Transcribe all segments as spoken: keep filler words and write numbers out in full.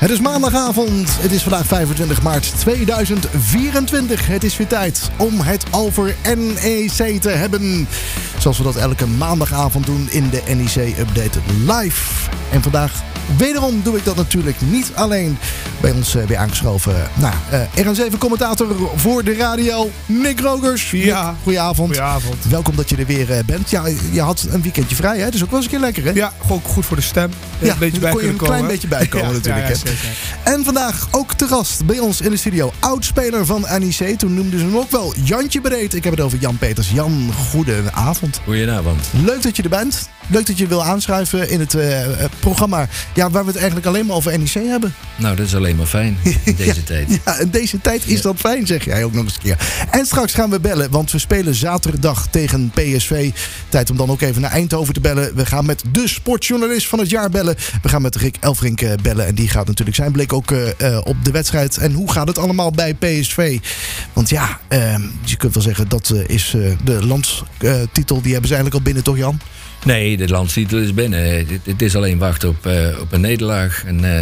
Het is maandagavond. Het is vandaag vijfentwintig maart tweeduizend vierentwintig. Het is weer tijd om het over N E C te hebben. Zoals we dat elke maandagavond doen in de N E C Update Live. En vandaag wederom doe ik dat natuurlijk niet alleen. Bij ons uh, weer aangeschoven. Nou, uh, R N zeven commentator voor de radio, Nick Rogers. Ja. Nick, goedenavond. Goedenavond. Welkom dat je er weer uh, bent. Ja, je had een weekendje vrij, hè? Dus ook wel eens een keer lekker, hè? Ja, gewoon goed voor de stem. Ja, een beetje bij kon je een komen. klein beetje bijkomen ja, natuurlijk. Ja, ja, hè? zeker. En vandaag ook te gast bij ons in de studio. Oudspeler van N E C. Toen noemden ze hem ook wel Jantje Breed. Ik heb het over Jan Peters. Jan, goedenavond. Goedenavond. Leuk dat je er bent. Leuk dat je wil aanschuiven in het uh, programma ja, waar we het eigenlijk alleen maar over N E C hebben. Nou, dat is alleen maar fijn in deze tijd. Ja, in deze tijd is dat fijn, zeg jij ook nog eens een keer. En straks gaan we bellen, want we spelen zaterdag tegen P S V. Tijd om dan ook even naar Eindhoven te bellen. We gaan met de sportjournalist van het jaar bellen. We gaan met Rick Elfrink uh, bellen. En die gaat natuurlijk zijn blik ook uh, uh, op de wedstrijd. En hoe gaat het allemaal bij P S V? Want ja, uh, je kunt wel zeggen, dat uh, is uh, de landstitel. Uh, die hebben ze eigenlijk al binnen, toch Jan? Nee, de landstitel is binnen. Het is alleen wachten op, uh, op een nederlaag. En, uh,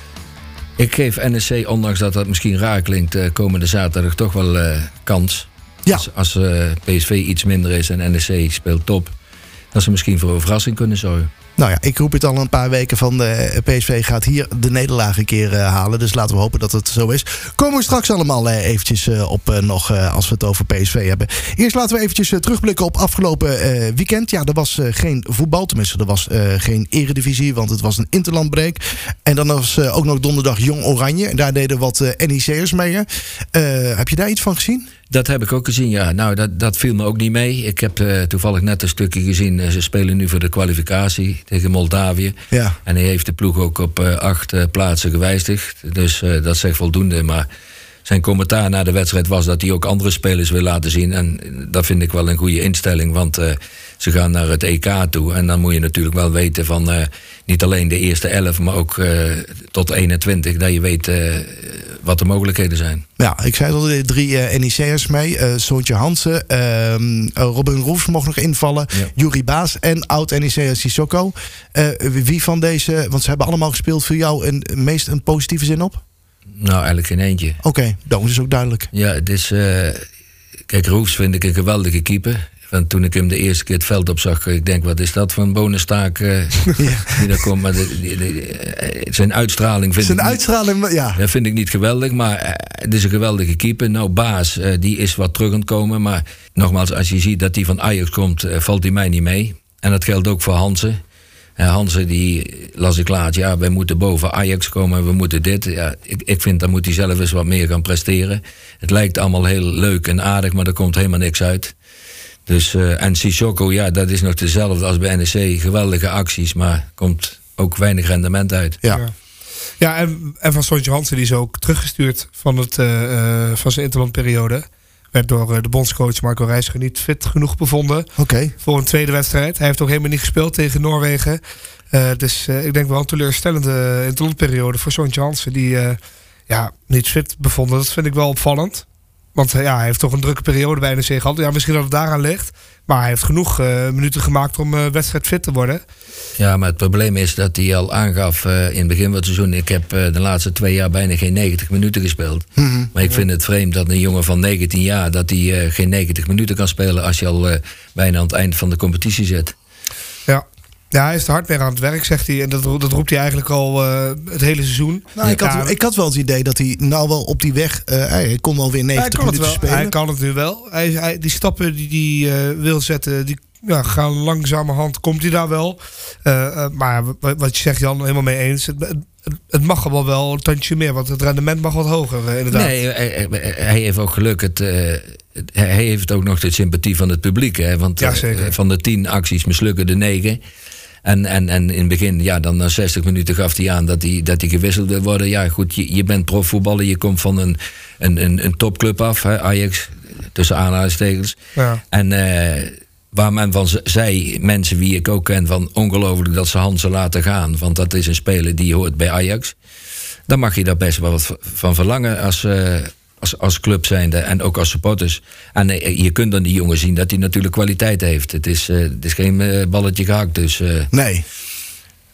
ik geef N E C, ondanks dat dat misschien raar klinkt, uh, komende zaterdag toch wel uh, kans. Ja. Als, als uh, P S V iets minder is en N E C speelt top, dat ze misschien voor een verrassing kunnen zorgen. Nou ja, ik roep het al een paar weken van de P S V gaat hier de nederlaag een keer uh, halen. Dus laten we hopen dat het zo is. Komen we straks allemaal uh, eventjes uh, op uh, nog uh, als we het over P S V hebben. Eerst laten we eventjes uh, terugblikken op afgelopen uh, weekend. Ja, er was uh, geen voetbal, tenminste er was uh, geen eredivisie, want het was een interlandbreak. En dan was uh, ook nog donderdag Jong Oranje. En daar deden wat uh, N E C'ers mee. Uh, heb je daar iets van gezien? Dat heb ik ook gezien, ja. Nou, dat, dat viel me ook niet mee. Ik heb uh, toevallig net een stukje gezien. Uh, ze spelen nu voor de kwalificatie tegen Moldavië. Ja. En hij heeft de ploeg ook op uh, acht uh, plaatsen gewijzigd. Dus uh, dat zegt voldoende. Maar zijn commentaar na de wedstrijd was dat hij ook andere spelers wil laten zien. En dat vind ik wel een goede instelling. Want uh, ze gaan naar het E K toe. En dan moet je natuurlijk wel weten van uh, niet alleen de eerste elf, maar ook uh, tot eenentwintig. Dat je weet uh, wat de mogelijkheden zijn. Ja, ik zei al, de drie uh, N E C'ers mee. Uh, Soontje Hansen, uh, Robin Roefs mocht nog invallen. Ja. Juri Baas en oud-N E C'er Sissoko. Uh, wie van deze, want ze hebben allemaal gespeeld, viel jou een, meest een positieve zin op? Nou, eigenlijk geen eentje. Oké, okay, dat is ook duidelijk. Ja, het is... Uh, kijk, Roefs vind ik een geweldige keeper. Want toen ik hem de eerste keer het veld op zag, ik denk, wat is dat voor een bonustaak uh, ja. die daar komt. Maar de, de, de, zijn uitstraling vind zijn ik uitstraling, niet, ja. Dat vind ik niet geweldig, maar uh, het is een geweldige keeper. Nou, Baas, uh, die is wat terug aan het komen. Maar nogmaals, als je ziet dat hij van Ajax komt, uh, valt hij mij niet mee. En dat geldt ook voor Hansen. Uh, Hansen, die las ik laat, ja, wij moeten boven Ajax komen, we moeten dit. Ja, ik, ik vind, dan moet hij zelf eens wat meer gaan presteren. Het lijkt allemaal heel leuk en aardig, maar er komt helemaal niks uit. Dus, uh, en Sissoko, ja, dat is nog dezelfde als bij N E C. Geweldige acties, maar komt ook weinig rendement uit. Ja, ja. ja en, en van Soontje Hansen, die is ook teruggestuurd van, het, uh, van zijn interlandperiode. Werd door uh, de bondscoach Marco Reiziger niet fit genoeg bevonden okay. voor een tweede wedstrijd. Hij heeft ook helemaal niet gespeeld tegen Noorwegen. Uh, dus uh, ik denk wel een teleurstellende interlandperiode voor Soontje Hansen. Die uh, ja, niet fit bevonden. Dat vind ik wel opvallend. Want ja, hij heeft toch een drukke periode bij N E C gehad. Ja, misschien dat het daaraan ligt. Maar hij heeft genoeg uh, minuten gemaakt om uh, wedstrijdfit te worden. Ja, maar het probleem is dat hij al aangaf uh, in het begin van het seizoen... ik heb uh, de laatste twee jaar bijna geen negentig minuten gespeeld. Mm-hmm. Maar ik vind het vreemd dat een jongen van negentien jaar... dat hij uh, geen negentig minuten kan spelen... als je al uh, bijna aan het eind van de competitie zit. Ja. Ja, hij is er hard mee aan het werk, zegt hij. En dat, dat roept hij eigenlijk al uh, het hele seizoen. Nou, ik, had, ja, ik had wel het idee dat hij nou wel op die weg... Uh, hij kon wel weer negentig minuten wel. spelen. Hij kan het nu wel. Hij, hij, die stappen die hij uh, wil zetten... die ja, gaan langzamerhand, komt hij daar wel. Uh, uh, maar wat je zegt, Jan, helemaal mee eens. Het, het, het mag wel wel een tandje meer, want het rendement mag wat hoger, uh, inderdaad. Nee, hij, hij heeft ook geluk. Het, uh, hij heeft ook nog de sympathie van het publiek. Hè? Want ja, uh, van de tien acties mislukken de negen. En, en, en in het begin, ja, dan na zestig minuten gaf hij aan dat hij, dat hij gewisseld wil worden. Ja, goed, je, je bent profvoetballer, je komt van een, een, een, een topclub af, hè, Ajax, tussen aanhalingstekens. Ja. En uh, waar men van zei, mensen wie ik ook ken, van ongelooflijk dat ze Hansen laten gaan. Want dat is een speler die hoort bij Ajax. Dan mag je daar best wel wat van verlangen als... Uh, Als, als club zijnde en ook als supporters. En uh, je kunt dan die jongen zien dat hij natuurlijk kwaliteit heeft. Het is, uh, het is geen uh, balletje gehakt. Dus, uh... Nee.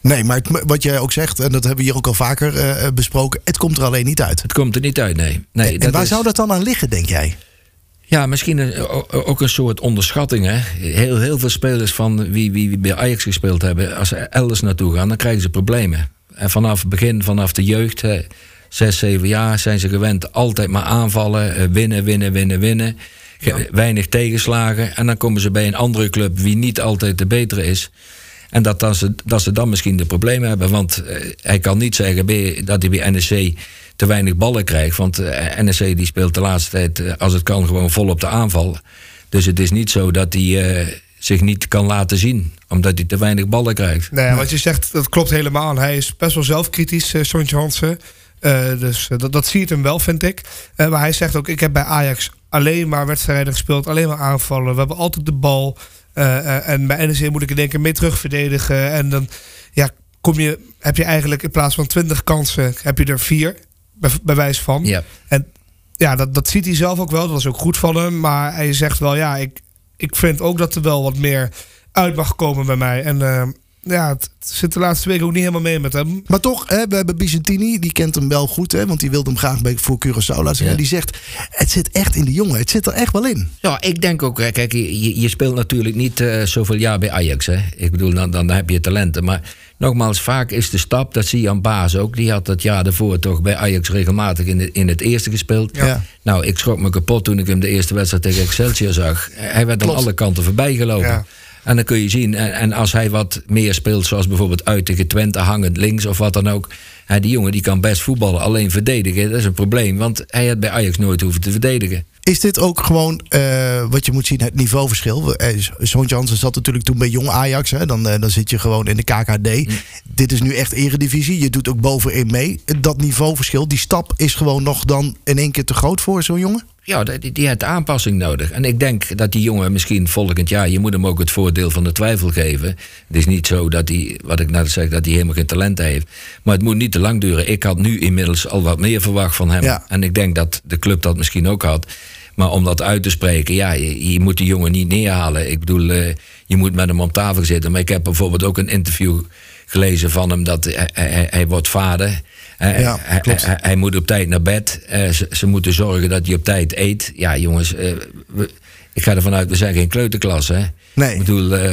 Nee, maar het, wat jij ook zegt, en dat hebben we hier ook al vaker uh, besproken, het komt er alleen niet uit. Het komt er niet uit, nee. nee en dat waar is... zou dat dan aan liggen, denk jij? Ja, misschien een, ook een soort onderschatting. Hè? Heel, heel veel spelers van wie, wie, wie bij Ajax gespeeld hebben, als ze elders naartoe gaan, dan krijgen ze problemen. En vanaf het begin, vanaf de jeugd, hè, zes, zeven jaar, zijn ze gewend altijd maar aanvallen, winnen, winnen, winnen, winnen. Ja. Weinig tegenslagen. En dan komen ze bij een andere club wie niet altijd de betere is. En dat, dat, ze, dat ze dan misschien de problemen hebben. Want uh, hij kan niet zeggen bij, dat hij bij N E C te weinig ballen krijgt. Want uh, N E C die speelt de laatste tijd, uh, als het kan, gewoon vol op de aanval. Dus het is niet zo dat hij uh, zich niet kan laten zien. Omdat hij te weinig ballen krijgt. Nee, wat je zegt, dat klopt helemaal. Hij is best wel zelfkritisch, uh, Sontje Hansen. Uh, dus uh, dat, dat zie je hem wel, vind ik. Uh, maar hij zegt ook, ik heb bij Ajax alleen maar wedstrijden gespeeld. Alleen maar aanvallen. We hebben altijd de bal. Uh, uh, en bij N E C moet ik er denk ik mee terugverdedigen. En dan ja, kom je, heb je eigenlijk in plaats van twintig kansen, heb je er vier, bij, bij wijze van. Ja. En ja, dat, dat ziet hij zelf ook wel. Dat is ook goed van hem. Maar hij zegt wel, ja, ik, ik vind ook dat er wel wat meer uit mag komen bij mij. En uh, ja, het, het zit de laatste weken ook niet helemaal mee met hem. Maar toch, hè, we hebben Bizantini, die kent hem wel goed, hè, want die wilde hem graag bij, voor Curaçao laten zien. Ja. En die zegt, het zit echt in de jongen, het zit er echt wel in. Ja, ik denk ook, kijk, je, je speelt natuurlijk niet uh, zoveel jaar bij Ajax. Hè. Ik bedoel, dan, dan heb je talenten. Maar nogmaals, vaak is de stap, dat zie je aan Baas ook. Die had dat jaar daarvoor toch bij Ajax regelmatig in, de, in het eerste gespeeld. Ja. Nou, ik schrok me kapot toen ik hem de eerste wedstrijd tegen Excelsior zag. Hij werd Klopt. aan alle kanten voorbij gelopen. Ja. En dan kun je zien, en, en als hij wat meer speelt, zoals bijvoorbeeld uit tegen Twente, hangend links of wat dan ook. Hè, die jongen die kan best voetballen, alleen verdedigen, dat is een probleem. Want hij had bij Ajax nooit hoeven te verdedigen. Is dit ook gewoon uh, wat je moet zien, het niveauverschil? Sontje Hansen zat natuurlijk toen bij jong Ajax. Hè? Dan, uh, dan zit je gewoon in de K K D. Mm. Dit is nu echt eredivisie. Je doet ook bovenin mee. Dat niveauverschil, die stap is gewoon nog dan in één keer te groot voor zo'n jongen? Ja, die, die heeft aanpassing nodig. En ik denk dat die jongen misschien volgend jaar, je moet hem ook het voordeel van de twijfel geven. Het is niet zo dat hij, wat ik net zeg, dat hij helemaal geen talent heeft. Maar het moet niet te lang duren. Ik had nu inmiddels al wat meer verwacht van hem. Ja. En ik denk dat de club dat misschien ook had. Maar om dat uit te spreken, ja, je, je moet die jongen niet neerhalen. Ik bedoel, uh, je moet met hem om tafel zitten. Maar ik heb bijvoorbeeld ook een interview gelezen van hem dat hij, hij, hij wordt vader. Uh, ja, hij, hij, hij moet op tijd naar bed. Uh, ze, ze moeten zorgen dat hij op tijd eet. Ja, jongens, uh, we, ik ga ervan uit, we zijn geen kleuterklas. Hè? Nee. Ik bedoel, uh,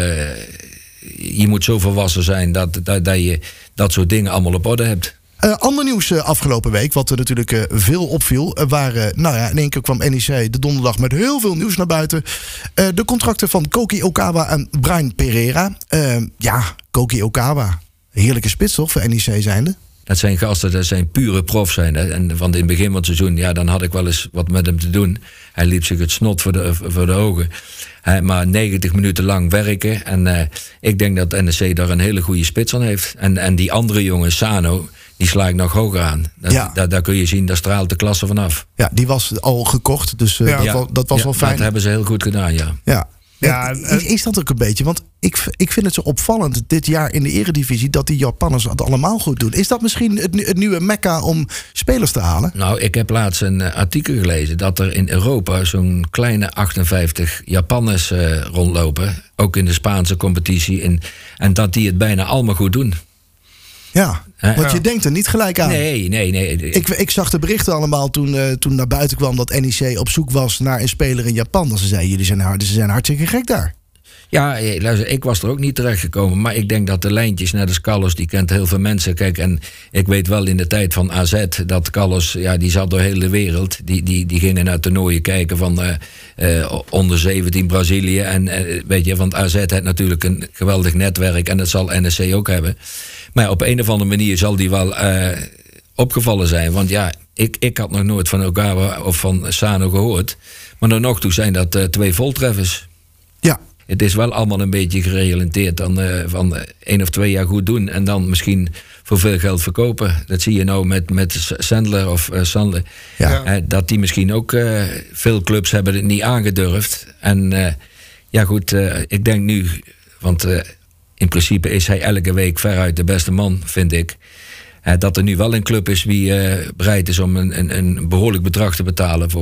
je moet zo volwassen zijn dat, dat, dat je dat soort dingen allemaal op orde hebt. Uh, ander nieuws uh, afgelopen week, wat er natuurlijk uh, veel opviel, uh, waren, nou ja, in één keer kwam N E C de donderdag met heel veel nieuws naar buiten. Uh, de contracten van Koki Okawa en Brian Pereira. Uh, ja, Koki Okawa, heerlijke spits toch, voor N E C zijnde? Dat zijn gasten, dat zijn pure profs zijn. Hè. En van in het begin van het seizoen, ja, dan had ik wel eens wat met hem te doen. Hij liep zich het snot voor de, voor de ogen. Hij, maar negentig minuten lang werken. En uh, ik denk dat N E C daar een hele goede spits aan heeft. En, en die andere jongen, Sano, die sla ik nog hoger aan. Dat, ja. daar, daar kun je zien, daar straalt de klasse vanaf. Ja, die was al gekocht, dus uh, ja. dat, ja. dat was ja, wel fijn. Dat hebben ze heel goed gedaan, ja. Ja. Ja, is, is dat ook een beetje? Want ik, ik vind het zo opvallend dit jaar in de Eredivisie dat die Japanners het allemaal goed doen. Is dat misschien het, het nieuwe mekka om spelers te halen? Nou, ik heb laatst een uh, artikel gelezen dat er in Europa zo'n kleine achtenvijftig Japanners uh, rondlopen. Ook in de Spaanse competitie. In, en dat die het bijna allemaal goed doen. Ja, He? want ja. je denkt er niet gelijk aan. Nee, nee, nee. Ik, ik zag de berichten allemaal toen, uh, toen naar buiten kwam dat N E C op zoek was naar een speler in Japan. Dan ze zeiden, jullie zijn, hard, ze zijn hartstikke gek daar. Ja, luister, ik was er ook niet terechtgekomen. Maar ik denk dat de lijntjes naar de Carlos, die kent heel veel mensen. Kijk, en ik weet wel in de tijd van A Z dat Carlos, ja, die zat door heel de wereld. Die, die, die gingen naar toernooien kijken van uh, uh, onder zeventien Brazilië. En uh, weet je, want A Z heeft natuurlijk een geweldig netwerk. En dat zal N E C ook hebben. Maar op een of andere manier zal die wel uh, opgevallen zijn. Want ja, ik, ik had nog nooit van Okawa of van Sano gehoord. Maar dan nog toe zijn dat uh, twee voltreffers. Ja. Het is wel allemaal een beetje gerelateerd aan uh, van één of twee jaar goed doen. En dan misschien voor veel geld verkopen. Dat zie je nou met, met Sandler of uh, Sandler. Ja. Uh, dat die misschien ook uh, veel clubs hebben het niet aangedurfd. En uh, ja goed, uh, ik denk nu, want uh, in principe is hij elke week veruit de beste man, vind ik. Uh, dat er nu wel een club is die uh, bereid is om een, een, een behoorlijk bedrag te betalen voor hem.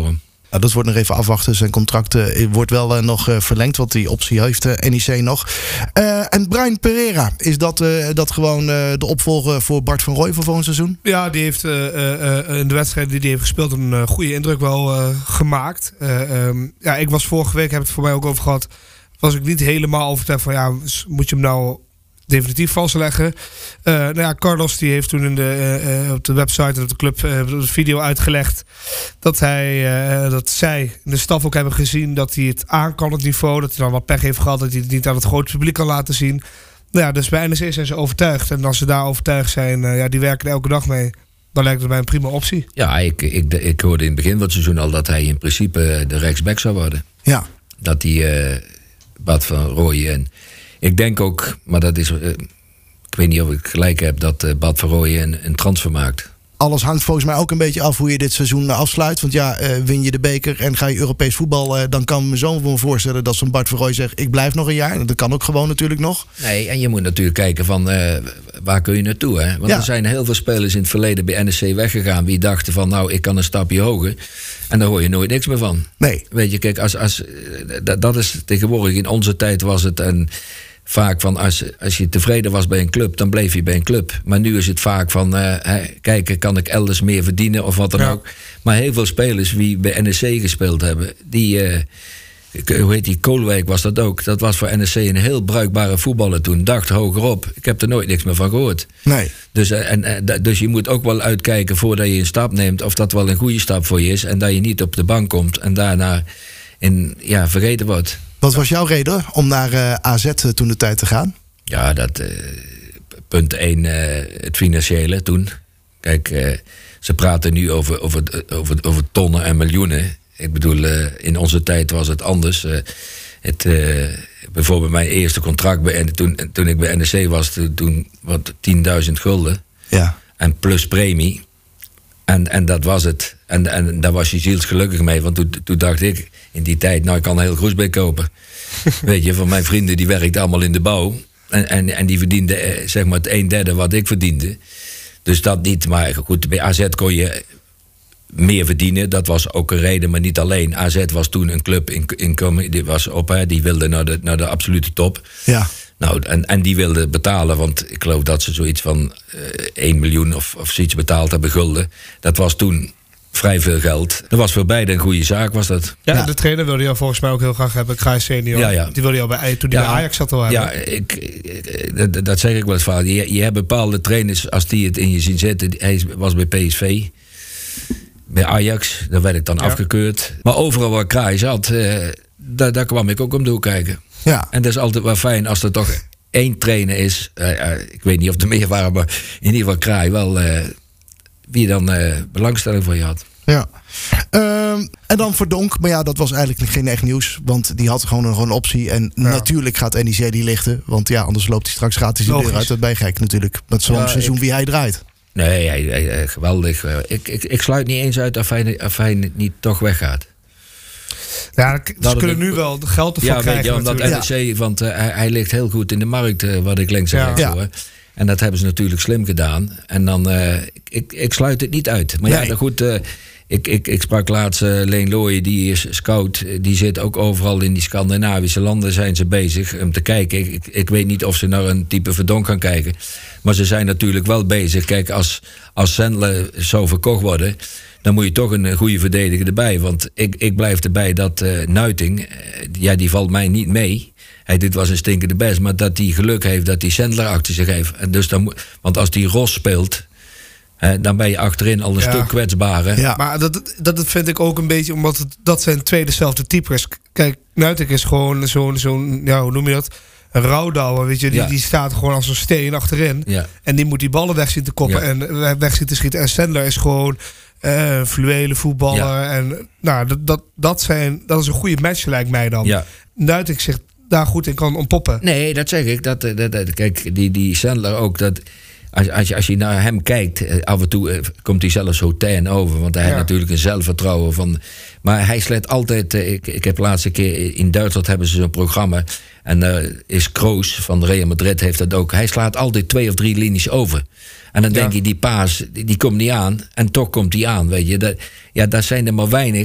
Nou, dat wordt nog even afwachten. Zijn contract uh, wordt wel uh, nog uh, verlengd, want die optie heeft uh, N E C nog. Uh, en Brian Pereira, is dat, uh, dat gewoon uh, de opvolger voor Bart van Rooij voor volgend seizoen? Ja, die heeft uh, uh, in de wedstrijd die hij heeft gespeeld een uh, goede indruk wel uh, gemaakt. Uh, um, ja, ik was vorige week, heb het voor mij ook over gehad, was ik niet helemaal overtuigd van ja, moet je hem nou definitief vastleggen. Uh, nou ja, Carlos die heeft toen in de, uh, op de website en op de club uh, de video uitgelegd dat hij, uh, dat zij in de staf ook hebben gezien dat hij het aan kan, het niveau, dat hij dan wat pech heeft gehad, dat hij het niet aan het grote publiek kan laten zien. Nou ja, dus bij N E C zijn ze overtuigd. En als ze daar overtuigd zijn, uh, ja, die werken er elke dag mee. Dan lijkt het mij een prima optie. Ja, ik, ik, ik hoorde in het begin van het seizoen al dat hij in principe de rechtsback zou worden. Ja. Dat hij uh, Bart van Rooij en ik denk ook, maar dat is, uh, ik weet niet of ik gelijk heb, dat uh, Bart van Rooij een, een transfer maakt. Alles hangt volgens mij ook een beetje af hoe je dit seizoen afsluit. Want ja, uh, win je de beker en ga je Europees voetbal, Uh, dan kan ik me zo wel voorstellen dat zo'n Bart van Rooij zegt, ik blijf nog een jaar. Dat kan ook gewoon natuurlijk nog. Nee, en je moet natuurlijk kijken van uh, waar kun je naartoe. Hè? Want ja. er zijn heel veel spelers in het verleden bij N E C weggegaan die dachten van nou, ik kan een stapje hoger. En daar hoor je nooit niks meer van. Nee. Weet je, kijk, als, als, dat, dat is tegenwoordig, in onze tijd was het een vaak van als, als je tevreden was bij een club, dan bleef je bij een club. Maar nu is het vaak van, uh, kijken, kan ik elders meer verdienen of wat dan ja. ook. Maar heel veel spelers die bij N E C gespeeld hebben, die, uh, hoe heet die, Koolwijk was dat ook. Dat was voor N E C een heel bruikbare voetballer toen. Dacht hogerop. Ik heb er nooit niks meer van gehoord. Nee. Dus, uh, en, uh, dus je moet ook wel uitkijken voordat je een stap neemt, of dat wel een goede stap voor je is. En dat je niet op de bank komt en daarna in, ja, vergeten wordt. Wat was jouw reden om naar uh, A Z toen de tijd te gaan? Ja, dat uh, punt één, uh, het financiële toen. Kijk, uh, ze praten nu over, over, over, over tonnen en miljoenen. Ik bedoel, uh, in onze tijd was het anders. Uh, het, uh, bijvoorbeeld mijn eerste contract bij, toen, toen ik bij N E C was, toen wat tienduizend gulden. Ja. En plus premie. En, en dat was het. En, en daar was je zielsgelukkig mee. Want toen, toen dacht ik in die tijd, nou ik kan een heel Groesbeek kopen. Weet je, van mijn vrienden die werkten allemaal in de bouw. En, en, en die verdienden zeg maar het een derde wat ik verdiende. Dus dat niet. Maar goed, bij A Z kon je meer verdienen. Dat was ook een reden, maar niet alleen. A Z was toen een club, in, in, die was op, hè, die wilde naar de, naar de absolute top. Ja. Nou, en, en die wilde betalen, want ik geloof dat ze zoiets van uh, één miljoen of, of zoiets betaald hebben gulden. Dat was toen vrij veel geld. Dat was voor beide een goede zaak, was dat. Ja, ja. De trainer wilde jou volgens mij ook heel graag hebben, Kraai senior. Ja, ja. Die wilde jou bij, toen die ja, bij Ajax zat al hebben. Ja, ik, ik, dat, dat zeg ik wel eens vaak. Je, je hebt bepaalde trainers, als die het in je zien zitten. Hij was bij P S V, bij Ajax, daar werd ik dan ja. afgekeurd. Maar overal waar Kraai zat, uh, daar, daar kwam ik ook om de hoek kijken. Ja. En dat is altijd wel fijn als er toch één trainer is. Uh, uh, ik weet niet of er meer waren, maar in ieder geval Kraai wel uh, wie dan uh, belangstelling voor je had. Ja. Um, en dan voor Donk. Maar ja, dat was eigenlijk geen echt nieuws. Want die had gewoon een, gewoon een optie. En ja. natuurlijk gaat N E C die lichten. Want ja, anders loopt hij straks gratis de deur uit. Dat ben je gek natuurlijk. Met zo'n ja, seizoen ik... wie hij draait. Nee, hij, hij, geweldig. Ik, ik, ik sluit niet eens uit of hij, of hij niet toch weggaat. Ja, ze dat kunnen het, nu wel de geld ervan ja, krijgen. Ja, omdat N E C, want uh, hij, hij ligt heel goed in de markt, uh, wat ik links en ja. rechts hoor. En dat hebben ze natuurlijk slim gedaan. En dan, uh, ik, ik sluit het niet uit. Maar nee. ja, goed, uh, ik, ik, ik sprak laatst uh, Leen Looijen, die is scout. Die zit ook overal in die Scandinavische landen, zijn ze bezig om te kijken. Ik, ik weet niet of ze naar een type Verdonk gaan kijken. Maar ze zijn natuurlijk wel bezig. Kijk, als, als Sandler zou verkocht worden, dan moet je toch een goede verdediger erbij. Want ik, ik blijf erbij dat uh, Nuiting, uh, ja, die valt mij niet mee. Hij dit was een stinkende best, maar dat hij geluk heeft dat hij Sandler achter zich heeft. En dus dan, want als die Ros speelt, uh, dan ben je achterin al een ja. stuk kwetsbaar. Ja. Maar dat, dat vind ik ook een beetje, omdat het, dat zijn twee dezelfde types. Kijk, Nuiting is gewoon zo'n, zo'n ja, hoe noem je dat? Een rouwdouwer, weet je, die, ja. die staat gewoon als een steen achterin. Ja. En die moet die ballen weg zien te koppen ja. en weg zien te schieten. En Sandler is gewoon Uh, een fluwele voetballer. Ja. En nou, dat, dat, dat, zijn, dat is een goede match, lijkt mij dan. Ja. Nuiting zich daar goed in kan ontpoppen. Nee, dat zeg ik. Dat, dat, dat, kijk, die, die Sandler ook. Dat, als, als, je, als je naar hem kijkt, af en toe uh, komt hij zelfs zo ten over. Want hij ja. heeft natuurlijk een zelfvertrouwen van. Maar hij slecht altijd. Uh, ik, ik heb de laatste keer in Duitsland hebben ze zo'n programma. En uh, is Kroos van Real Madrid heeft dat ook. Hij slaat altijd twee of drie linies over. En dan denk ja. je, die paas, die, die komt niet aan. En toch komt die aan, weet je. Dat, ja, dat zijn er maar weinig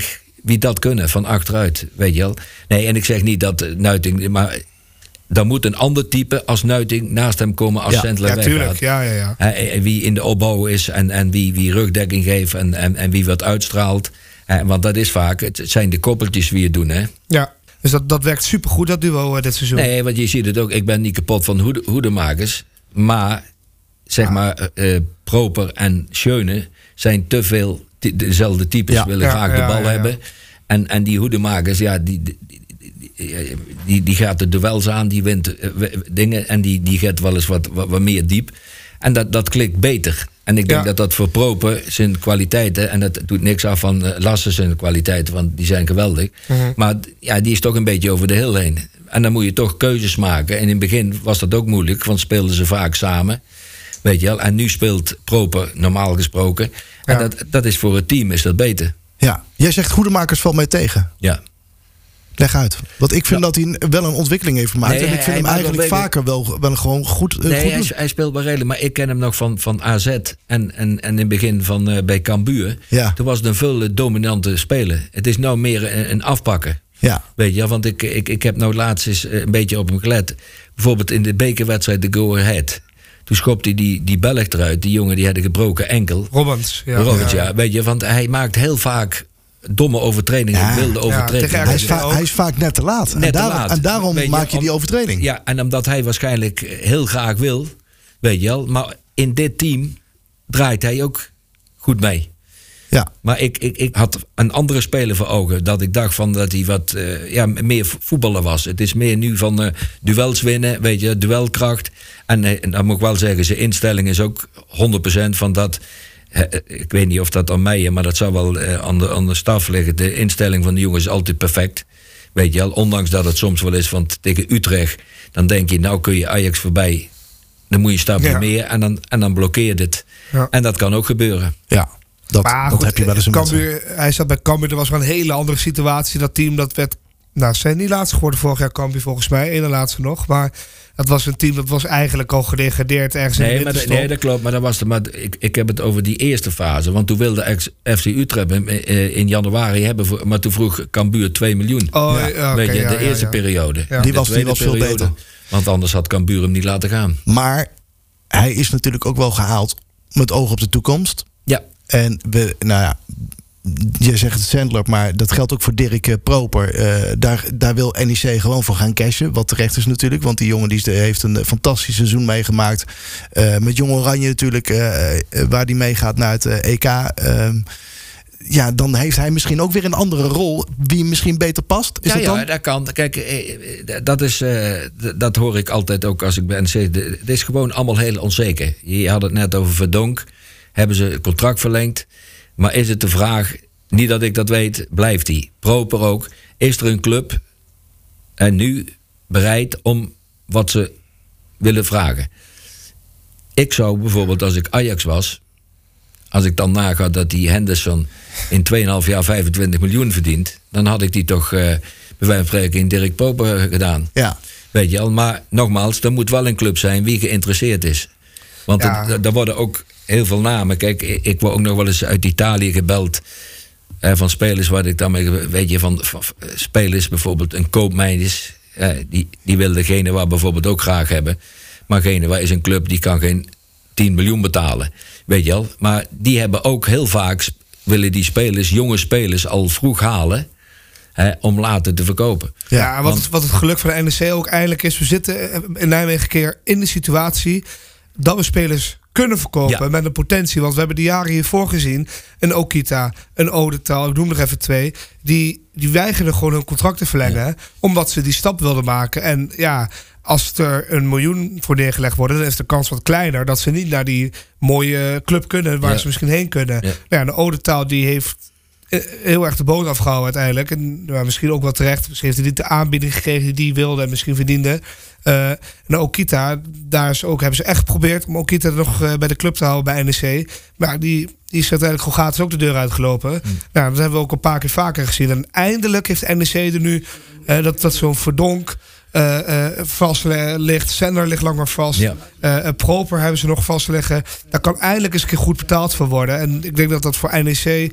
wie dat kunnen van achteruit, weet je wel. Nee, en ik zeg niet dat uh, Nuiting, maar dan moet een ander type als Nuiting naast hem komen als ja, Sandler ja, weggaat. Tuurlijk, ja, ja, ja. Uh, wie in de opbouw is en, en wie, wie rugdekking geeft en, en, en wie wat uitstraalt. Uh, want dat is vaak, het zijn de koppeltjes wie het doen, hè. Ja. Dus dat, dat werkt supergoed, dat duo uh, dit seizoen. Nee, want je ziet het ook. Ik ben niet kapot van hoede, hoedemakers. Maar, zeg ah. maar, uh, Proper en Schöne zijn te veel t- dezelfde types. Ja. Willen ja, graag ja, de bal ja, ja. hebben. En, en die hoedemakers, ja, die, die, die, die, die gaat de duels aan. Die wint uh, dingen. En die, die gaat wel eens wat, wat, wat meer diep. En dat, dat klikt beter. En ik denk ja. dat dat voor Proper zijn kwaliteiten... en dat doet niks af van uh, Lasse zijn kwaliteiten... want die zijn geweldig. Mm-hmm. Maar ja, die is toch een beetje over de hill heen. En dan moet je toch keuzes maken. En in het begin was dat ook moeilijk... want speelden ze vaak samen. Weet je wel? En nu speelt Proper normaal gesproken. Ja. En dat, dat is voor het team is dat beter. Ja, jij zegt Hoedemakers valt mij tegen. Ja. Leg uit. Want ik vind ja. dat hij wel een ontwikkeling heeft gemaakt. Nee, en ik vind hem eigenlijk wel vaker wel, wel gewoon goed, nee, goed hij, hij speelt wel redelijk. Maar ik ken hem nog van, van A Z. En, en, en in het begin van uh, bij Cambuur. Ja. Toen was het een veel dominante speler. Het is nou meer een, een afpakken. Ja. Weet je, want ik, ik, ik heb nou laatst eens een beetje op hem gelet. Bijvoorbeeld in de bekerwedstrijd de Go Ahead. Toen schopte hij die, die Belg eruit. Die jongen die had een gebroken enkel. Robbins. Ja. Robbins, ja. ja. Weet je, want hij maakt heel vaak... domme overtredingen, ja, wilde overtredingen. Ja, hij, is va- hij is vaak net te laat. Net en, daar, te laat. En daarom je, maak je die overtreding. Ja, en omdat hij waarschijnlijk heel graag wil, weet je wel. Maar in dit team draait hij ook goed mee. Ja. Maar ik, ik, ik had een andere speler voor ogen. Dat ik dacht van dat hij wat uh, ja, meer voetballer was. Het is meer nu van uh, duels winnen, weet je, duelkracht. En, uh, en dan moet ik wel zeggen, zijn instelling is ook honderd procent van dat... Ik weet niet of dat aan mij is, maar dat zou wel uh, aan, de, aan de staf liggen. De instelling van de jongens is altijd perfect. Weet je wel, ondanks dat het soms wel is van tegen Utrecht. Dan denk je, nou kun je Ajax voorbij. Dan moet je een stapje ja. meer en dan, en dan blokkeert het. Ja. En dat kan ook gebeuren. Ja, dat, dat goed, heb je wel eens een Cambuur, hij zat bij Cambuur, er was wel een hele andere situatie. Dat team dat werd, nou ze zijn niet laatst geworden vorig jaar Cambuur volgens mij. Ene laatste nog, maar... Dat was een team dat was eigenlijk al gedegradeerd ergens nee, in de maar de, Nee, dat klopt. Maar, dat was de, maar ik, ik heb het over die eerste fase. Want toen wilde F C Utrecht in januari hebben... Voor, maar toen vroeg Cambuur twee miljoen. Oh, ja. Ja, Weet okay, je, de ja, eerste ja, ja. periode. Ja. Die was, die was periode, veel beter. Want anders had Cambuur hem niet laten gaan. Maar hij is natuurlijk ook wel gehaald met oog op de toekomst. Ja. En we, nou ja... Je zegt het Sandler, maar dat geldt ook voor Dirk uh, Proper. Uh, daar, daar wil N E C gewoon voor gaan cashen. Wat terecht is natuurlijk. Want die jongen die heeft een fantastisch seizoen meegemaakt. Uh, met Jong Oranje natuurlijk. Uh, uh, waar die meegaat naar het uh, E K. Uh, ja, dan heeft hij misschien ook weer een andere rol. Wie misschien beter past. Is ja, dat dan? ja, dat kan. Kijk, uh, dat, is, uh, dat hoor ik altijd ook als ik bij N E C. Het is gewoon allemaal heel onzeker. Je had het net over Verdonk. Hebben ze contract verlengd. Maar is het de vraag, niet dat ik dat weet, blijft hij? Proper ook. Is er een club en nu bereid om wat ze willen vragen? Ik zou bijvoorbeeld, als ik Ajax was... als ik dan naga dat die Henderson in twee komma vijf jaar vijfentwintig miljoen verdient... dan had ik die toch uh, bij wijze van spreken in Dirk Proper gedaan. Ja. Weet je al, maar nogmaals, er moet wel een club zijn wie geïnteresseerd is. Want ja. er worden ook... heel veel namen. Kijk, ik word ook nog wel eens uit Italië gebeld... Eh, van spelers waar ik dan mee... weet je, van, van spelers bijvoorbeeld een Koopmeiners... Eh, die, die wil degene waar bijvoorbeeld ook graag hebben... maar Genua is een club die kan geen tien miljoen betalen. Weet je wel? Maar die hebben ook heel vaak... willen die spelers, jonge spelers, al vroeg halen... Hè, om later te verkopen. Ja, ja wat, Want, wat het geluk van de N E C ook eindelijk is... we zitten in Nijmegen een keer in de situatie... dat we spelers... kunnen verkopen ja. met een potentie. Want we hebben de jaren hiervoor gezien... een Okita, een Odetal, ik noem er even twee... die, die weigerden gewoon hun contract te verlengen... Ja. omdat ze die stap wilden maken. En ja, als er een miljoen voor neergelegd wordt... dan is de kans wat kleiner... dat ze niet naar die mooie club kunnen... waar ja. ze misschien heen kunnen. Ja. Ja, de Odetal die heeft... heel erg de boot afgehouden uiteindelijk. En nou, misschien ook wel terecht. Misschien heeft hij niet de aanbieding gekregen die hij wilde... en misschien verdiende... Uh, en Okita, daar is ook, hebben ze echt geprobeerd om Okita nog uh, bij de club te houden bij N E C. Maar die, die is uiteindelijk gewoon gratis ook de deur uitgelopen. Mm. Nou, dat hebben we ook een paar keer vaker gezien. En eindelijk heeft N E C er nu uh, dat, dat zo'n Verdonk uh, uh, vast ligt. Sender ligt langer vast. Ja. Uh, Proper hebben ze nog vast liggen. Daar kan eindelijk eens een keer goed betaald voor worden. En ik denk dat dat voor N E C...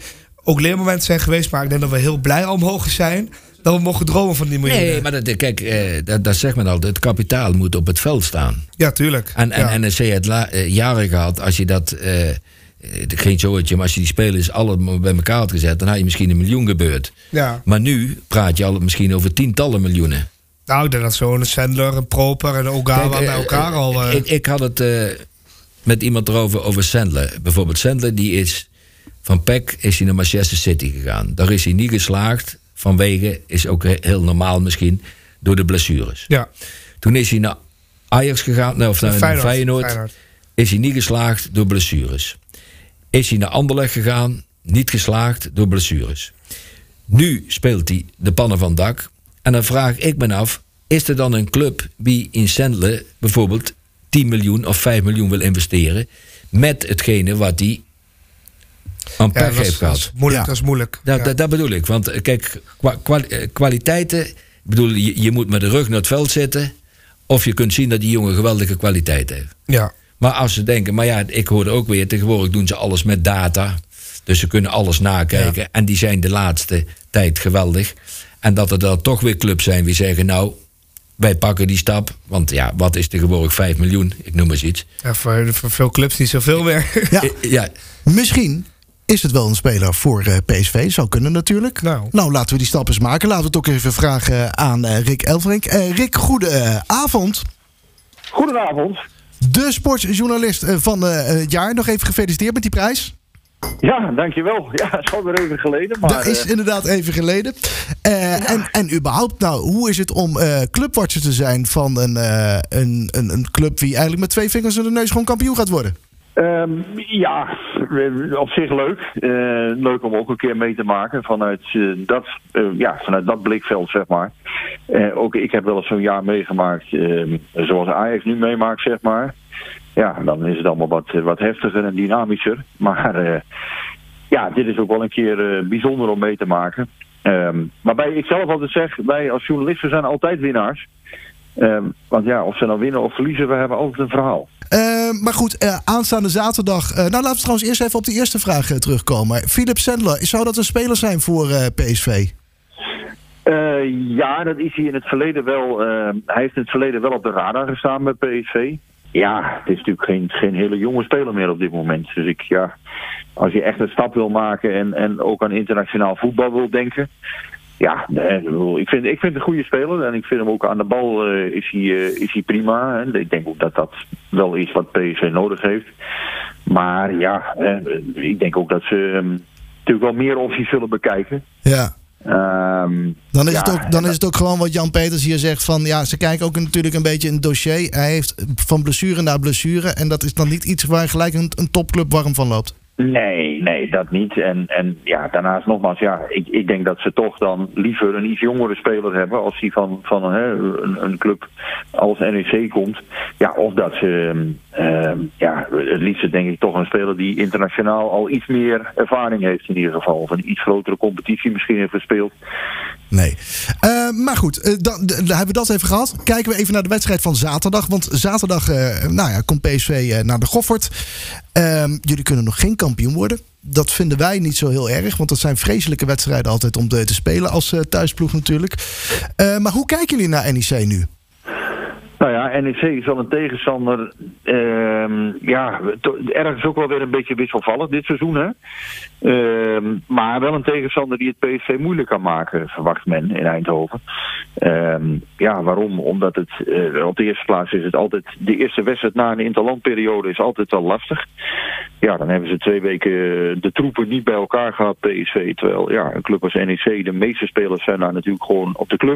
ook leermomenten zijn geweest. Maar ik denk dat we heel blij al mogen zijn dat we mogen dromen van die miljoenen. Nee, maar dat, kijk, eh, dat, dat zegt men al. Het kapitaal moet op het veld staan. Ja, tuurlijk. En, en ja. N E C heeft la, eh, jaren gehad, als je dat... Eh, geen zootje, maar als je die spelers allemaal bij elkaar had gezet, dan had je misschien een miljoen gebeurd. Ja. Maar nu praat je al misschien over tientallen miljoenen. Nou, ik denk dat zo'n Sandler, een Proper en Ogawa Kijk, bij elkaar uh, al... Uh... Ik, ik had het uh, met iemand erover over Sandler. Bijvoorbeeld Sandler, die is van P E C is hij naar Manchester City gegaan. Daar is hij niet geslaagd, vanwege, is ook heel normaal misschien, door de blessures. Ja. Toen is hij naar Ajax gegaan, nou, of naar Feyenoord, Feyenoord, Feyenoord. Is hij niet geslaagd door blessures. Is hij naar Anderlecht gegaan, niet geslaagd door blessures. Nu speelt hij de pannen van het dak. En dan vraag ik me af, is er dan een club die in Sandler bijvoorbeeld tien miljoen of vijf miljoen wil investeren met hetgene wat hij aan ja, pech heeft gehad? Dat is moeilijk, ja. dat is moeilijk. Dat, ja. dat, dat bedoel ik, want kijk, kwa, kwa, kwaliteiten, ik bedoel, je, je moet met de rug naar het veld zitten, of je kunt zien dat die jongen geweldige kwaliteit heeft. Ja. Maar als ze denken, maar ja, ik hoorde ook weer, tegenwoordig doen ze alles met data. Dus ze kunnen alles nakijken. Ja. En die zijn de laatste tijd geweldig. En dat er dan toch weer clubs zijn die zeggen, nou, wij pakken die stap. Want ja, wat is tegenwoordig vijf miljoen? Ik noem eens iets. Ja, voor, voor veel clubs niet zoveel meer. Ja. ja. Misschien is het wel een speler voor uh, P S V. Zou kunnen natuurlijk. Nou. nou, laten we die stap eens maken. Laten we het ook even vragen aan uh, Rick Elfrink. Uh, Rick, goedenavond. Goedenavond. De sportjournalist van uh, het jaar. Nog even gefeliciteerd met die prijs. Ja, dankjewel. Ja, het is alweer even geleden. Maar, dat is uh, inderdaad even geleden. Uh, ja. en, en überhaupt, nou, hoe is het om uh, clubwatcher te zijn van een, uh, een, een, een club die eigenlijk met twee vingers in de neus gewoon kampioen gaat worden? Um, ja, op zich leuk. Uh, leuk om ook een keer mee te maken vanuit, uh, dat, uh, ja, vanuit dat blikveld, zeg maar. Uh, ook ik heb wel eens zo'n jaar meegemaakt, uh, zoals Ajax nu meemaakt, zeg maar. Ja, dan is het allemaal wat, wat heftiger en dynamischer. Maar uh, ja, dit is ook wel een keer uh, bijzonder om mee te maken. Um, waarbij ik zelf altijd zeg, wij als journalisten zijn altijd winnaars. Um, want ja, of ze nou winnen of verliezen, we hebben altijd een verhaal. Uh, maar goed, uh, aanstaande zaterdag... Uh, nou, laten we trouwens eerst even op de eerste vraag uh, terugkomen. Philip Sandler, zou dat een speler zijn voor uh, P S V? Uh, ja, dat is hij in het verleden wel... Uh, hij heeft in het verleden wel op de radar gestaan bij P S V. Ja, het is natuurlijk geen, geen hele jonge speler meer op dit moment. Dus ik, ja... Als je echt een stap wil maken en, en ook aan internationaal voetbal wil denken... Ja, ik vind, ik vind het een goede speler. En ik vind hem ook aan de bal uh, is, hij, uh, is hij prima. En ik denk ook dat dat wel is wat P S V nodig heeft. Maar ja, uh, ik denk ook dat ze um, natuurlijk wel meer opties zullen bekijken. Ja. Um, dan is, ja, het ook, dan is het ook gewoon wat Jan Peters hier zegt van... ja, ze kijken ook natuurlijk een beetje in het dossier. Hij heeft van blessure naar blessure. En dat is dan niet iets waar gelijk een, een topclub warm van loopt. Nee, nee, dat niet. En, en ja, daarnaast nogmaals, ja, ik, ik denk dat ze toch dan liever een iets jongere speler hebben als die van, van hè, een, een club als N E C komt. Ja, of dat ze, uh, ja, het liefst denk ik toch een speler die internationaal al iets meer ervaring heeft in ieder geval. Of een iets grotere competitie misschien heeft gespeeld. Nee. Uh, maar goed, uh, dan, dan hebben we dat even gehad. Kijken we even naar de wedstrijd van zaterdag. Want zaterdag uh, nou ja, komt P S V uh, naar de Goffert. Uh, jullie kunnen nog geen kampioen worden. Dat vinden wij niet zo heel erg. Want dat zijn vreselijke wedstrijden altijd om te spelen als uh, thuisploeg natuurlijk. Uh, maar hoe kijken jullie naar N E C nu? Nou ja, N E C is wel een tegenstander. Uh, ja, to, ergens ook wel weer een beetje wisselvallig dit seizoen. Hè? Uh, maar wel een tegenstander die het P S V moeilijk kan maken, verwacht men in Eindhoven. Uh, ja, waarom? Omdat het uh, op de eerste plaats is het altijd... De eerste wedstrijd na een interlandperiode is altijd wel lastig. Ja, dan hebben ze twee weken de troepen niet bij elkaar gehad, P S V. Terwijl ja, een club als N E C, de meeste spelers zijn daar natuurlijk gewoon op de club.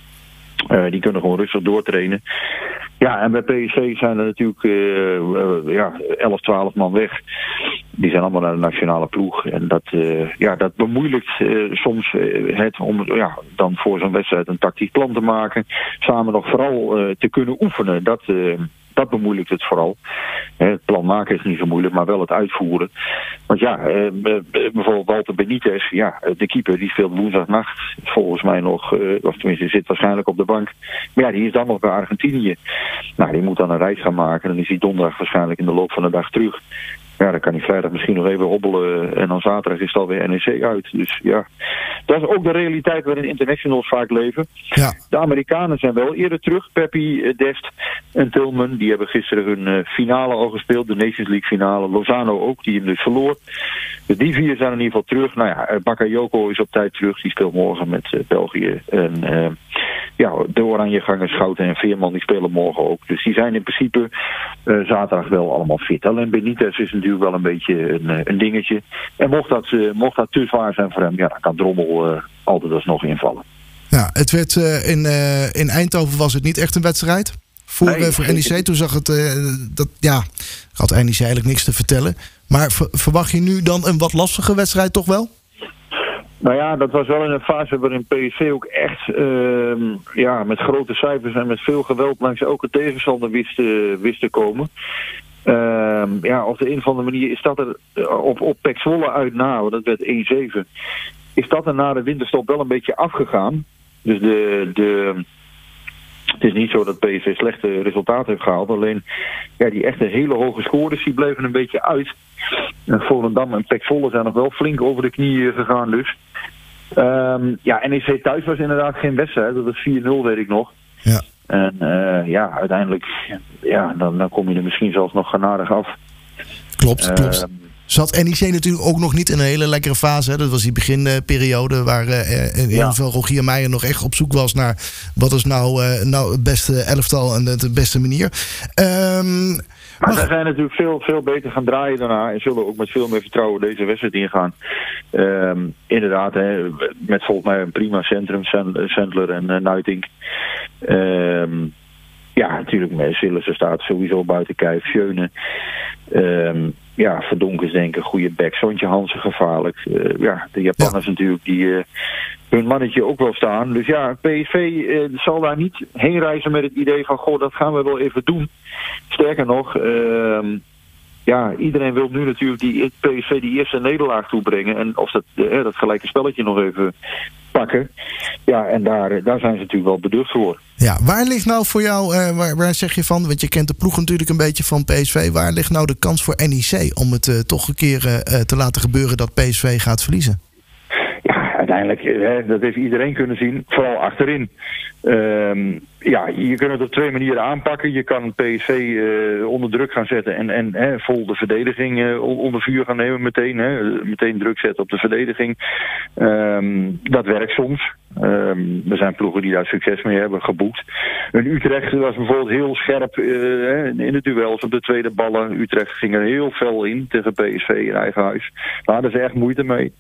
Uh, die kunnen gewoon rustig doortrainen. Ja, en bij P S V zijn er natuurlijk uh, uh, ja, elf, twaalf man weg. Die zijn allemaal naar de nationale ploeg. En dat, uh, ja, dat bemoeilijkt uh, soms uh, het om ja, dan voor zo'n wedstrijd een tactisch plan te maken. Samen nog vooral uh, te kunnen oefenen. Dat... Uh, Dat bemoeilijkt het vooral. Het plan maken is niet zo moeilijk, maar wel het uitvoeren. Want ja, bijvoorbeeld Walter Benitez, ja, de keeper, die speelt woensdagnacht volgens mij nog, of tenminste zit waarschijnlijk op de bank. Maar ja, die is dan nog bij Argentinië. Nou, die moet dan een reis gaan maken. Dan is hij donderdag waarschijnlijk in de loop van de dag terug. ja, dan kan hij vrijdag misschien nog even hobbelen. En dan zaterdag is het alweer N E C uit. Dus ja, dat is ook de realiteit waarin internationals vaak leven. Ja. De Amerikanen zijn wel eerder terug. Peppi, Dest en Tillman. Die hebben gisteren hun uh, finale al gespeeld. De Nations League finale. Lozano ook, die hem dus verloor. Dus die vier zijn in ieder geval terug. Nou ja, Bakayoko is op tijd terug. Die speelt morgen met uh, België. En uh, ja, de Oranjegangers, Schouten en Veerman, die spelen morgen ook. Dus die zijn in principe uh, zaterdag wel allemaal fit. Alleen Benitez is natuurlijk wel een beetje een, een dingetje. En mocht dat, uh, mocht dat te zwaar zijn voor hem, ja, dan kan Drommel uh, altijd alsnog invallen. Ja, het werd uh, in, uh, in Eindhoven was het niet echt een wedstrijd voor, nee, uh, voor N E C. Toen zag het, uh, dat, ja, had N E C eigenlijk niks te vertellen. Maar ver, verwacht je nu dan een wat lastige wedstrijd toch wel? Nou ja, dat was wel in een fase waarin P S V ook echt uh, ja, met grote cijfers en met veel geweld langs elke tegenstander wist, uh, wist te komen. Uh, ja, op de een of andere manier is dat er uh, op, op P E C Zwolle uit na, want dat werd één zeven. Is dat er na de winterstop wel een beetje afgegaan. Dus de, de, het is niet zo dat P S V slechte resultaten heeft gehaald. Alleen ja, die echte hele hoge scores die bleven een beetje uit. En Volendam en P E C Zwolle zijn nog wel flink over de knieën gegaan dus. Um, ja, N E C thuis was inderdaad geen wedstrijd. Dat was vier nul, weet ik nog. Ja. En uh, ja, uiteindelijk ja, dan, dan kom je er misschien zelfs nog genadig af. Klopt, uh, klopt. Zat N E C natuurlijk ook nog niet in een hele lekkere fase. Hè? Dat was die beginperiode waar uh, in ieder geval Rogier Meijer nog echt op zoek was naar wat is nou, uh, nou het beste elftal en de, de beste manier. Um, Maar ze zijn natuurlijk veel, veel beter gaan draaien daarna. En zullen ook met veel meer vertrouwen deze wedstrijd ingaan. Um, inderdaad, hè, met volgens mij een prima centrum. Sandler en uh, Nuitink. Um, ja, natuurlijk, met Sillissen staat sowieso buiten kijf. Schöne. Um, ja, Verdonkers denk ik een goede back. Sontje Hansen gevaarlijk. Uh, ja, de Japanners ja. natuurlijk die uh, hun mannetje ook wel staan. Dus ja, P S V uh, zal daar niet heen reizen met het idee van goh, dat gaan we wel even doen. Sterker nog, uh, ja, iedereen wil nu natuurlijk die P S V die eerste nederlaag toebrengen. En of dat, uh, dat gelijke spelletje nog even pakken. Ja, en daar, uh, daar zijn ze natuurlijk wel beducht voor. Ja, waar ligt nou voor jou, uh, waar, waar zeg je van, want je kent de ploeg natuurlijk een beetje van P S V. Waar ligt nou de kans voor N E C om het uh, toch een keer uh, te laten gebeuren dat P S V gaat verliezen? Ja, uiteindelijk, hè, dat heeft iedereen kunnen zien. Vooral achterin. Um, ja, je kunt het op twee manieren aanpakken. Je kan P S V uh, onder druk gaan zetten en, en hè, vol de verdediging uh, onder vuur gaan nemen meteen. Hè, meteen druk zetten op de verdediging. Um, dat werkt soms. Um, er zijn ploegen die daar succes mee hebben geboekt. Een Utrecht was bijvoorbeeld heel scherp uh, in de duels op de tweede ballen. Utrecht ging er heel fel in tegen P S V in eigen huis. Daar hadden ze echt moeite mee.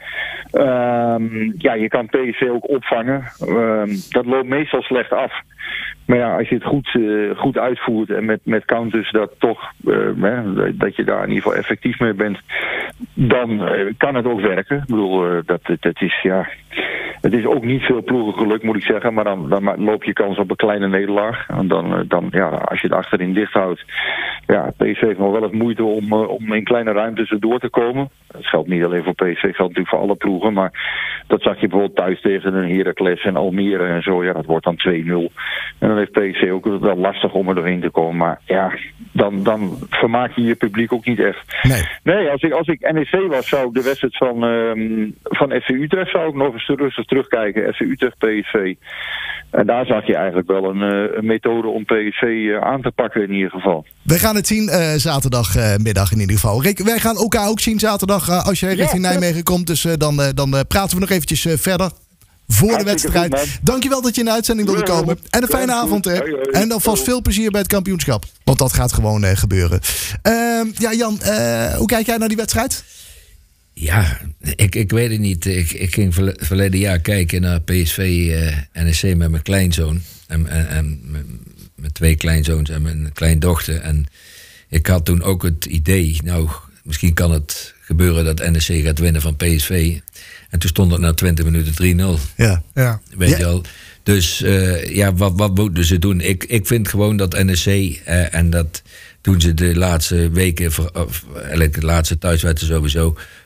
Um, ja, je kan P S V ook opvangen. Um, dat loopt meestal slecht af. Maar ja, als je het goed, uh, goed uitvoert en met, met counters dat toch, uh, hè, dat je daar in ieder geval effectief mee bent, dan uh, kan het ook werken. Ik bedoel, uh, dat, dat is ja. Het is ook niet veel ploegengeluk, moet ik zeggen. Maar dan, dan loop je kans op een kleine nederlaag. En dan, dan ja, als je het achterin dicht houdt. Ja, P S V heeft nog wel eens moeite om, om in kleine ruimtes erdoor te komen. Dat geldt niet alleen voor P S V, dat geldt natuurlijk voor alle ploegen. Maar dat zag je bijvoorbeeld thuis tegen een Heracles en Almere en zo. Ja, dat wordt dan twee nul. En dan heeft P S V ook wel lastig om er doorheen te komen. Maar ja, dan, dan vermaak je je publiek ook niet echt. Nee, nee als ik, als ik N E C was, zou ik de wedstrijd van, um, van F C Utrecht zou ik nog eens rustig terugkijken. F C Utrecht, P S V. En daar zag je eigenlijk wel een, een methode om P S V aan te pakken in ieder geval. We gaan het zien uh, zaterdagmiddag uh, in ieder geval. Rick, wij gaan elkaar ook zien zaterdag uh, als jij richting ja, Nijmegen komt. Dus uh, dan, uh, dan uh, praten we nog eventjes uh, verder. Voor de wedstrijd. Goed, dankjewel dat je in de uitzending wilde ja, komen. En een fijne avond, hè. Hoi, hoi. En alvast veel plezier bij het kampioenschap. Want dat gaat gewoon uh, gebeuren. Uh, ja, Jan, uh, hoe kijk jij naar die wedstrijd? Ja, ik, ik weet het niet. Ik, ik ging verleden jaar kijken naar P S V uh, N E C met mijn kleinzoon. En, en, en mijn twee kleinzoons en mijn kleindochter. En ik had toen ook het idee, nou, misschien kan het gebeuren dat N E C gaat winnen van P S V. En toen stond het na twintig minuten drie nul. Ja. Ja. Weet ja. je al. Dus uh, ja, wat, wat moeten ze doen? Ik, ik vind gewoon dat N E C, uh, en dat doen ze de laatste weken, of eigenlijk de laatste thuiswedstrijden sowieso,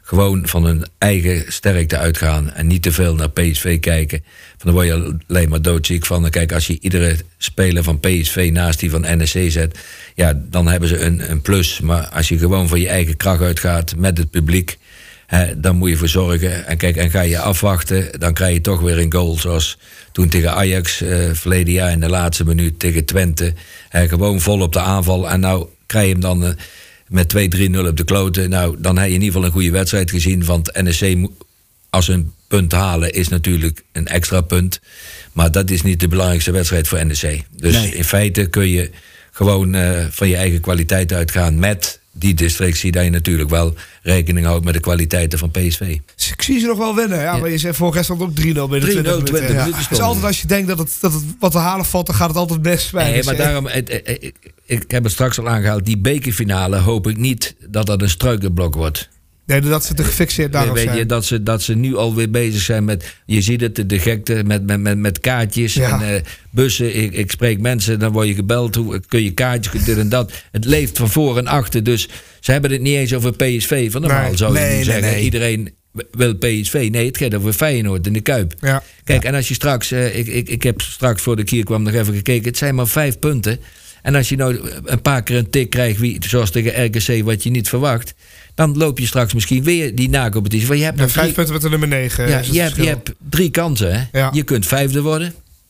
gewoon van hun eigen sterkte uitgaan. En niet te veel naar P S V kijken. Van, daar word je alleen maar doodziek van. En kijk, als je iedere speler van P S V naast die van N E C zet, ja, dan hebben ze een, een plus. Maar als je gewoon van je eigen kracht uitgaat met het publiek, hè, dan moet je voor zorgen. En kijk, en ga je afwachten, dan krijg je toch weer een goal. Zoals toen tegen Ajax, uh, verleden jaar in de laatste minuut tegen Twente. Hè, gewoon vol op de aanval. En nou krijg je hem dan uh, met twee drie nul op de kloten. Nou, dan heb je in ieder geval een goede wedstrijd gezien. Want N E C, als ze een punt halen, is natuurlijk een extra punt. Maar dat is niet de belangrijkste wedstrijd voor N E C. Dus nee. In feite kun je gewoon uh, van je eigen kwaliteit uitgaan met die districtie, dat je natuurlijk wel rekening houdt met de kwaliteiten van P S V. Ik zie ze nog wel winnen. Ja, ja. Maar je zei voor rest ook drie nul binnen twintig minuten. Ja. Het is altijd als je denkt dat het, dat het wat te halen valt, dan gaat het altijd best bij. Nee, maar daarom, ik, ik, ik heb het straks al aangehaald, die bekerfinale hoop ik niet dat dat een struikelblok wordt. Nee, dat ze te gefixeerd daarop weet zijn. Je, dat, ze, dat ze nu alweer bezig zijn met, je ziet het, de gekte met, met, met, met kaartjes ja. en uh, bussen. Ik, ik spreek mensen, dan word je gebeld, hoe kun je kaartjes, dit en dat. Het leeft van voor en achter, dus ze hebben het niet eens over P S V. Van normaal nee, zou je nee, nu zeggen, nee, nee. Iedereen wil P S V. Nee, het gaat over Feyenoord in de Kuip. Ja. Kijk, ja. En als je straks, uh, ik, ik, ik heb straks voor de kier kwam nog even gekeken, het zijn maar vijf punten. En als je nou een paar keer een tik krijgt, wie, zoals tegen R K C, wat je niet verwacht, dan loop je straks misschien weer die na-competitie. Want je hebt ja, vijf punten met de nummer negen. Ja, je, hebt, je hebt drie kansen. Hè? Ja. Je kunt vijfde worden.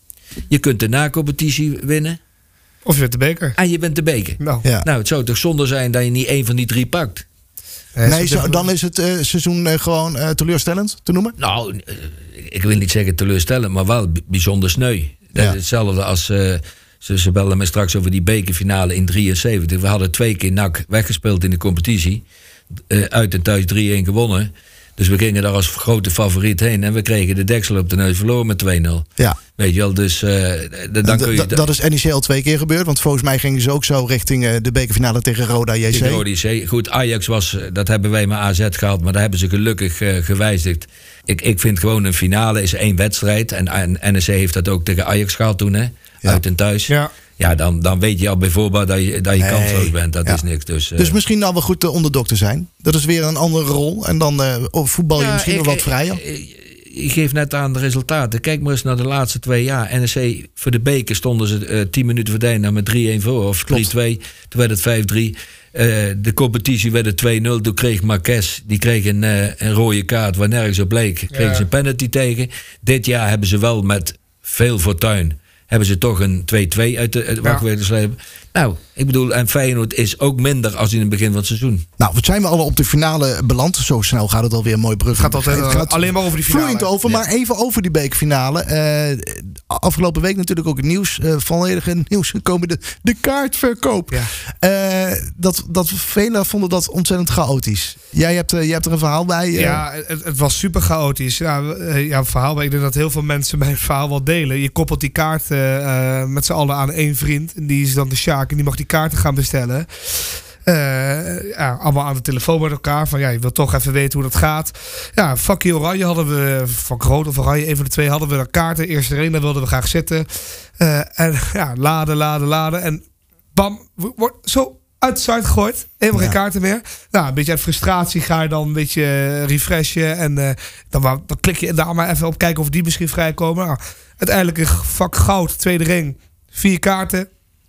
Je kunt de na-competitie winnen. Of je wint de beker. En je wint de beker. Nou, ja. nou het zou toch zonde zijn dat je niet één van die drie pakt. Nee, nee zo, dan is het uh, seizoen uh, gewoon uh, teleurstellend te noemen? Nou, uh, ik wil niet zeggen teleurstellend, maar wel b- bijzonder sneu. Ja. Dat is hetzelfde als... Uh, Ze, ze belden me straks over die bekerfinale in drieënzeventig. We hadden twee keer N A C weggespeeld in de competitie. Uh, uit en thuis drie-een gewonnen. Dus we gingen daar als grote favoriet heen. En we kregen de deksel op de neus, verloren met twee nul. Ja. Weet je wel, dus uh, d- dan kun je... D- dat is N E C al twee keer gebeurd. Want volgens mij gingen ze ook zo richting uh, de bekerfinale tegen Roda J C. Tegen Roda J C. Goed, Ajax was, dat hebben wij met A Z gehad. Maar daar hebben ze gelukkig uh, gewijzigd. Ik, ik vind gewoon een finale is één wedstrijd. En, en N E C heeft dat ook tegen Ajax gehad toen, hè. Ja. Uit en thuis. Ja. Ja, dan, dan weet je al bijvoorbeeld dat je, dat je nee. kansloos bent. Dat ja. is niks. Dus, uh... dus misschien nou wel goed de onderdokter zijn. Dat is weer een andere rol. En dan uh, voetbal je ja, misschien nog wat vrijer. Je geeft net aan de resultaten. Kijk maar eens naar de laatste twee jaar. N E C, voor de beker stonden ze uh, tien minuten verdedigen met drie-een voor. Of drie-twee. Toen werd het vijf drie. Uh, de competitie werd het twee nul. Toen kreeg Marques, die kreeg een, uh, een rode kaart waar nergens op leek. Kregen ja. ze een penalty tegen. Dit jaar hebben ze wel met veel fortuin hebben ze toch een twee-twee uit de wachtweg geslepen. Nou, ik bedoel, en Feyenoord is ook minder als in het begin van het seizoen. Nou, wat zijn we al op de finale beland? Zo snel gaat het alweer een mooi brug. Gaat dat het gaat alleen maar over die finale. Vloeiend over, ja. Maar even over die bekerfinale. Uh, afgelopen week natuurlijk ook het nieuws. Uh, volledige nieuws gekomen. De, de kaartverkoop. Ja. Uh, dat, dat velen vonden dat ontzettend chaotisch. Jij hebt, uh, jij hebt er een verhaal bij. Uh. Ja, het, het was super chaotisch. Ja, uh, ja, een verhaal. Maar ik denk dat heel veel mensen mijn verhaal wel delen. Je koppelt die kaart uh, met z'n allen aan één vriend. En die is dan de Sjaak. En die mag die kaarten gaan bestellen. Uh, ja, allemaal aan de telefoon met elkaar. Van ja, je wilt toch even weten hoe dat gaat. Ja, Fakkie Oranje hadden we, van Groot of Oranje, een van de twee hadden we de kaarten. Eerst erin, daar wilden we graag zitten. Uh, en ja, laden, laden, laden. En bam, wordt zo uit de site gegooid. Helemaal ja. geen kaarten meer. Nou, een beetje uit frustratie ga je dan een beetje refreshen. En uh, dan, dan klik je daar maar even op kijken of die misschien vrijkomen. Nou, uiteindelijk een vak goud, tweede ring. Vier kaarten.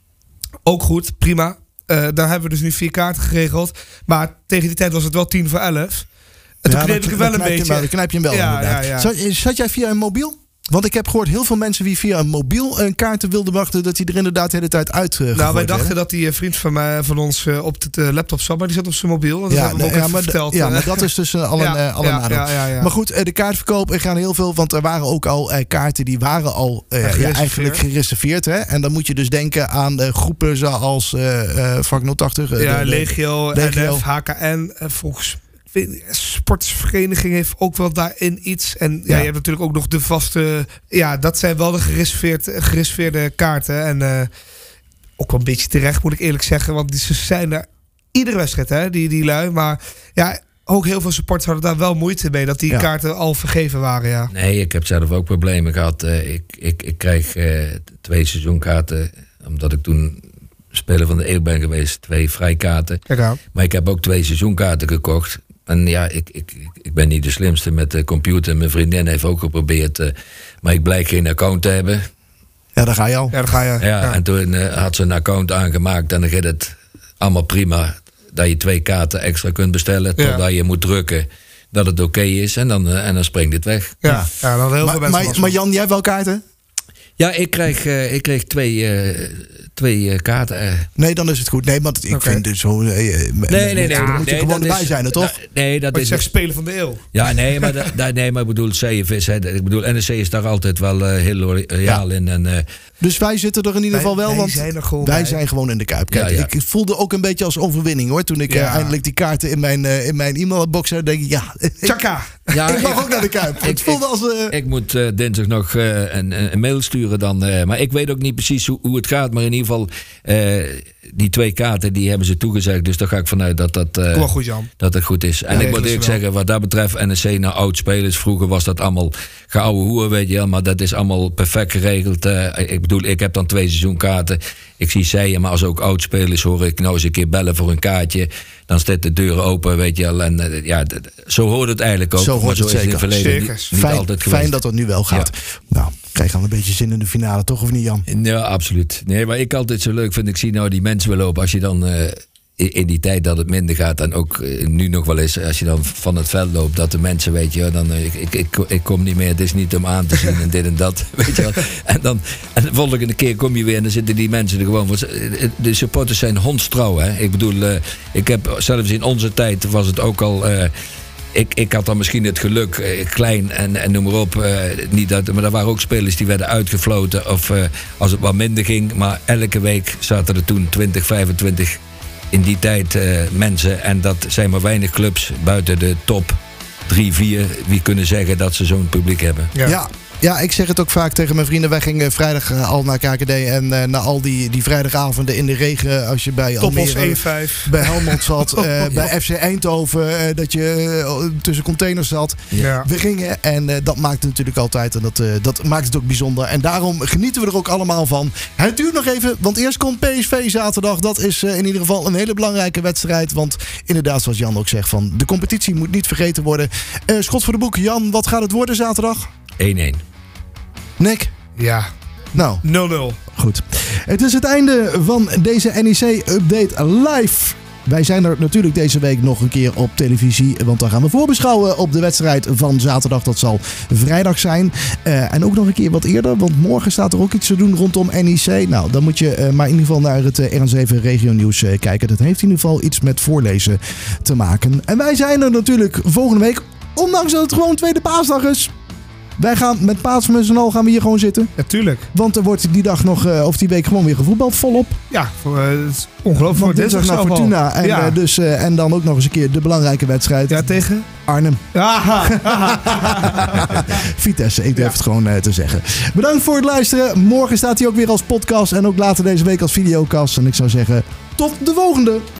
Ook goed, prima. Uh, daar hebben we dus nu vier kaarten geregeld. Maar tegen die tijd was het wel tien voor elf. En toen ja, kneep ik hem wel een beetje. Dan knijp je hem wel ja, inderdaad. Ja, ja. Zat, zat jij via een mobiel? Want ik heb gehoord heel veel mensen die via een mobiel een kaarten wilden wachten, dat die er inderdaad de hele tijd uit uh, Nou, wij dachten werden. dat die uh, vriend van mij van ons uh, op de uh, laptop zat, maar die zat op zijn mobiel. Dat ja, nee, ja, maar verteld, d- ja, maar dat is dus uh, al ja, een, uh, al een ja, nadeel. Ja, ja, ja. Maar goed, uh, de kaartverkoop, er gaan heel veel, want er waren ook al uh, kaarten die waren al uh, ja, ja, eigenlijk gereserveerd. Hè? En dan moet je dus denken aan uh, groepen zoals uh, uh, Vak nul tachtig. Uh, ja, de, Legio, Legio, N F, H K N, uh, volgens sportsvereniging heeft ook wel daarin iets. En ja, ja, je hebt natuurlijk ook nog de vaste. Ja, dat zijn wel de gereserveerde, gereserveerde kaarten. En uh, ook wel een beetje terecht, moet ik eerlijk zeggen. Want ze zijn er iedere wedstrijd, hè, die, die lui. Maar ja, ook heel veel supporters hadden daar wel moeite mee dat die ja. kaarten al vergeven waren. Ja. Nee, ik heb zelf ook problemen gehad. Uh, ik, ik, ik krijg uh, twee seizoenkaarten, omdat ik toen speler van de eeuw ben geweest. Twee vrijkaarten. Maar ik heb ook twee seizoenkaarten gekocht. En ja, ik, ik, ik ben niet de slimste met de computer. Mijn vriendin heeft ook geprobeerd. Uh, maar ik blijk geen account te hebben. Ja, daar ga je al. Ja, daar ga je. Ja, Ja. en toen uh, had ze een account aangemaakt. En dan gaat het allemaal prima. Dat je twee kaarten extra kunt bestellen. Ja. Totdat je moet drukken dat het oké okay is. En dan, uh, en dan springt het weg. Ja, ja, dan heel Maar, veel mensen maar, last maar van. Jan, jij hebt wel kaarten? Ja, ik kreeg, uh, ik kreeg twee, uh, twee uh, kaarten. Uh. Nee, dan is het goed. Nee, want ik Oké. vind dus zo... Uh, Nee, nee, nee. Dan moet je nee, gewoon dat erbij is- zijn, toch? da- Nee, dat Wat je is... zegt, spelen van de eeuw. Ja, nee, maar, da, da- nee, maar ik bedoel, C F is, hè, ik bedoel, N E C is daar altijd wel uh, heel loyaal in. En, uh, Dus wij zitten er in ieder Wij- geval wel, wij want zijn er gewoon wij bij. zijn gewoon in de Kuip. Kijk, Ja, ja. ik voelde ook een beetje als overwinning, hoor. Toen ik uh, Ja. eindelijk die kaarten in mijn, uh, in mijn e-mailbox had, denk ik, ja, ik, Tjaka! ja, ik mag ik- ook naar de Kuip. ik- het voelde ik- als... Uh, Ik moet uh, dinsdag nog uh, een, een mail sturen dan. Uh, maar ik weet ook niet precies hoe, hoe het gaat. Maar in ieder geval, uh, die twee kaarten die hebben ze toegezegd. Dus daar ga ik vanuit dat dat, uh, Kom wel goed, Jan. dat het goed is. En Ja, ik moet regelen eerlijk ze wel. zeggen, wat dat betreft N E C naar oud-spelers. Vroeger was dat allemaal geouwe hoer, weet je wel. Maar dat is allemaal perfect geregeld. Uh, ik bedoel, ik heb dan twee seizoenkaarten. Ik zie zij, maar als ook oud-spelers hoor ik nou eens een keer bellen voor een kaartje. Dan staat de deur open, weet je wel. En uh, ja, d- d- zo hoort het eigenlijk ook. Zo hoort maar het zo is het in het zeker. verleden Zeker. niet, niet fijn, altijd geweest. fijn dat het nu wel gaat. Nou, krijg je al een beetje zin in de finale, toch? Of niet, Jan? Ja, absoluut. Nee, maar ik altijd zo leuk vind, ik zie nou die mensen wel lopen. Als je dan uh, in, in die tijd dat het minder gaat, en ook uh, nu nog wel eens, als je dan van het veld loopt, dat de mensen, weet je, dan uh, ik, ik, ik, ik kom niet meer, het is niet om aan te zien en dit en dat, weet je wel. En dan en de volgende keer kom je weer en dan zitten die mensen er gewoon voor. De supporters zijn hondstrouw, hè. Ik bedoel, uh, ik heb zelfs in onze tijd was het ook al. Uh, Ik, ik had dan misschien het geluk, eh, klein en, en noem maar op. Eh, niet dat, maar er waren ook spelers die werden uitgefloten. Of eh, als het wat minder ging. Maar elke week zaten er toen twintig, vijfentwintig in die tijd eh, mensen. En dat zijn maar weinig clubs buiten de top drie, vier. Wie kunnen zeggen dat ze zo'n publiek hebben. Ja. Ja. Ja, ik zeg het ook vaak tegen mijn vrienden. Wij gingen vrijdag uh, al naar K K D. En uh, na al die, die vrijdagavonden in de regen. Als je bij Toppos Almere, één vijf. bij Helmond zat. Uh, bij F C Eindhoven. Uh, dat je uh, tussen containers zat. Ja. We gingen. En uh, dat maakt het natuurlijk altijd. En dat, uh, dat maakt het ook bijzonder. En daarom genieten we er ook allemaal van. Het duurt nog even. Want eerst komt P S V zaterdag. Dat is uh, in ieder geval een hele belangrijke wedstrijd. Want inderdaad, zoals Jan ook zegt. Van de competitie moet niet vergeten worden. Uh, schot voor de boek. Jan, wat gaat het worden zaterdag? één-één. Nick? Ja. Nou, nul nul. goed. Het is het einde van deze N E C-update live. Wij zijn er natuurlijk deze week nog een keer op televisie. Want dan gaan we voorbeschouwen op de wedstrijd van zaterdag. Dat zal vrijdag zijn. Uh, en ook nog een keer wat eerder. Want morgen staat er ook iets te doen rondom N E C. Nou, dan moet je uh, maar in ieder geval naar het uh, R N zeven Regio Nieuws uh, kijken. Dat heeft in ieder geval iets met voorlezen te maken. En wij zijn er natuurlijk volgende week. Ondanks dat het gewoon tweede paasdag is. Wij gaan met Paasmus en al gaan we hier gewoon zitten. Ja, tuurlijk. Want er wordt die dag nog, uh, of die week gewoon weer gevoetbald volop. Ja, voor, uh, het is ongelooflijk. Van Voor dinsdag naar zelf al. Fortuna. En, ja. uh, dus, uh, en dan ook nog eens een keer de belangrijke wedstrijd. ja, tegen? Arnhem. Aha. Vitesse, ik durf Ja. het gewoon uh, te zeggen. Bedankt voor het luisteren. Morgen staat hij ook weer als podcast. En ook later deze week als videocast. En ik zou zeggen, tot de volgende.